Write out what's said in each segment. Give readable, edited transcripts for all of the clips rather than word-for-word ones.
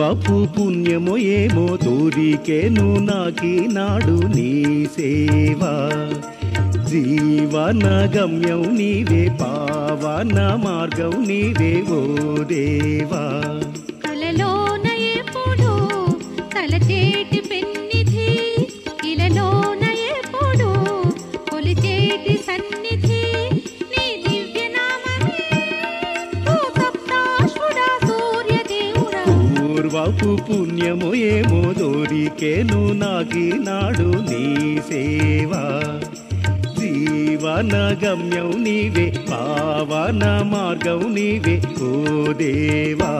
పూర్వపు పుణ్యమో ఏమో దొరికెను నాకీనాడు నీ సేవా జీవన గమ్యం నీవే పావన మార్గం నీవే ఓ దేవా కలలోన ఎప్పుడు తలచేటి పెన్నిధి ఇలలోన ఎప్పుడు కొలిచేటి సన్నిధి నీ దివ్య నామమే ఓ సప్తాశ్వుడా సూర్యదేవుడా పూర్వపు పుణ్యమో ఏమో దొరికెను నాకీనాడు నీ సేవా జీవన గమ్యం నీవే పావన మార్గం నీవే ఓ దేవా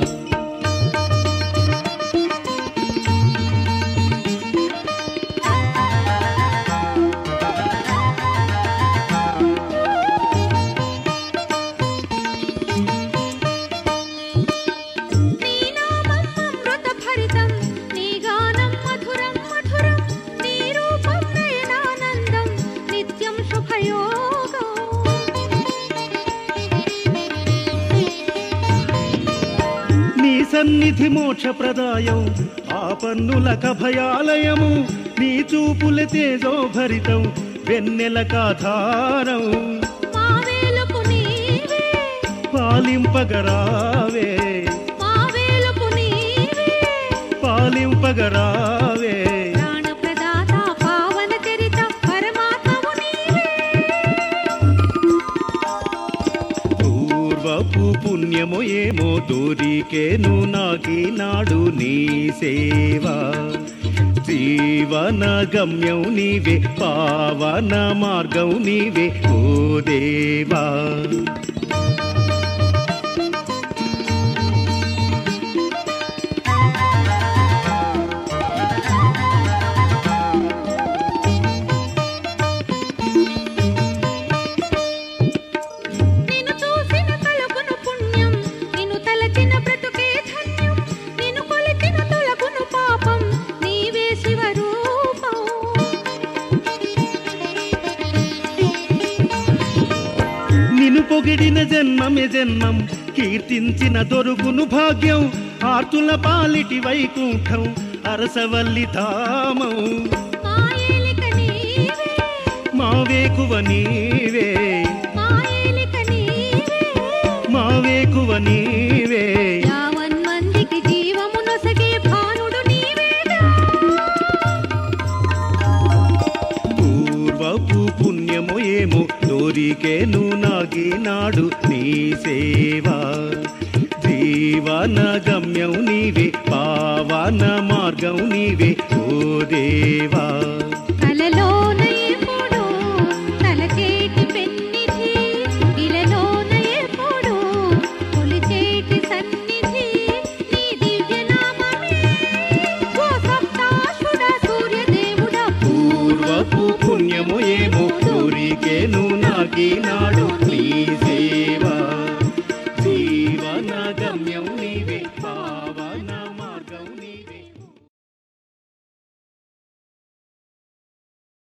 సన్నిధి మోక్షప్రదాయం ఆపన్నులక భయాలయము నీ చూపుల తేజోభరితం వెన్నెలకాధారం పాలింపగరావే పాలింపగరావే పూర్వపు పుణ్యమో ఏమో దొరికెను నాకీనాడు నీ సేవా జీవన గమ్యం నీవే పావన మార్గం నీవే ఓ దేవా నిన్ను పొగిడిన జన్మమే జన్మం కీర్తించిన దొరుకును భాగ్యం ఆర్తుల పాలిటి వైకుంఠం అరసవల్లి ధామం మా వేకువ నీవే మా వేకువ నీవే పూర్వపు పుణ్యమో ఏమో దొరికెను నాకీనాడు నీ సేవా జీవన గమ్యం నీవే పావన మార్గం నీవే ఓ దేవా